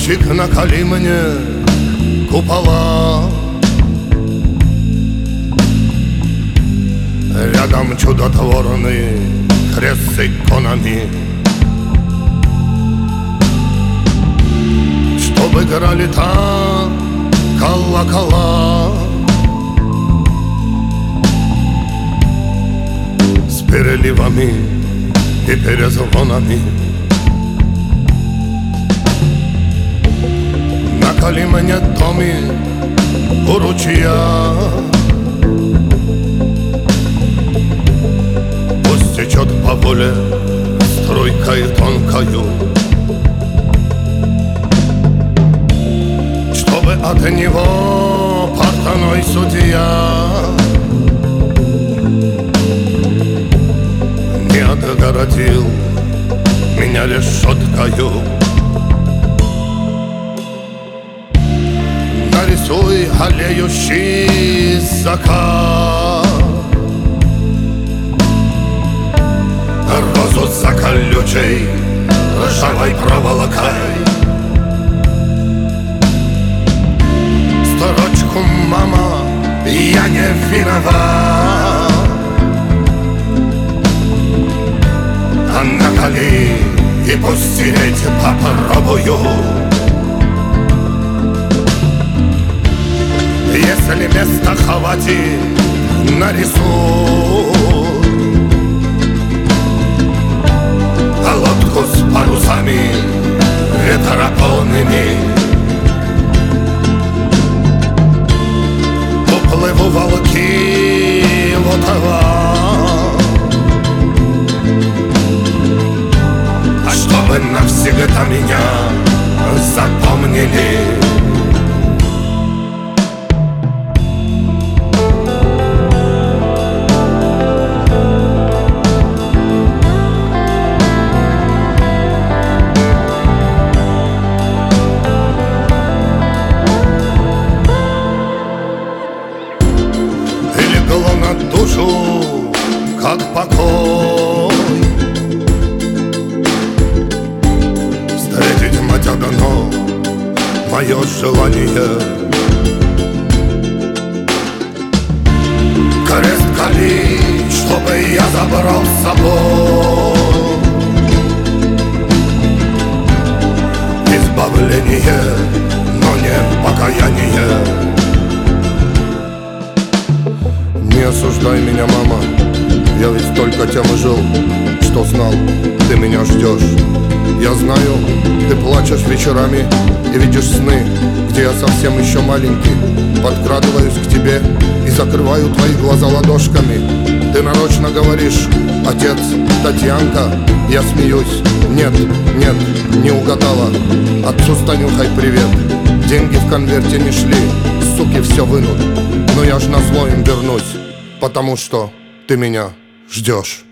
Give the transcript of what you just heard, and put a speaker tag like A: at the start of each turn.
A: Голубчик, наколи мне купола. Рядом чудотворный крест с иконами, чтобы играли там колокола с переливами и перезвонами. Наколи мне домик у ручья, пусть течет по воле струйкой тонкою, чтобы от него портной судья не отгородил меня решеткою. Нарисуй аллеющий закат, розу за колючей ржавой проволокой, строчку «Мама, я не виноват», а наколи и пусть стереть попробую. Если места хватит, нарисуй лодку с парусами ветрополными. Уплыву волки Лотова, а чтобы навсегда меня запомнили. На душу, как покой, встретить мать одно мое желание. Крест кали, чтобы я забрал с собой избавление, но не покаяние. Не осуждай меня, мама, я ведь только тем и жил, что знал, ты меня ждешь. Я знаю, ты плачешь вечерами и видишь сны, где я совсем еще маленький. Подкрадываюсь к тебе и закрываю твои глаза ладошками. Ты нарочно говоришь: отец, Татьянка. Я смеюсь: нет, нет, не угадала. Отцу Станюхай привет. Деньги в конверте не шли, суки все вынут, но я ж назло им вернусь, потому что ты меня ждешь.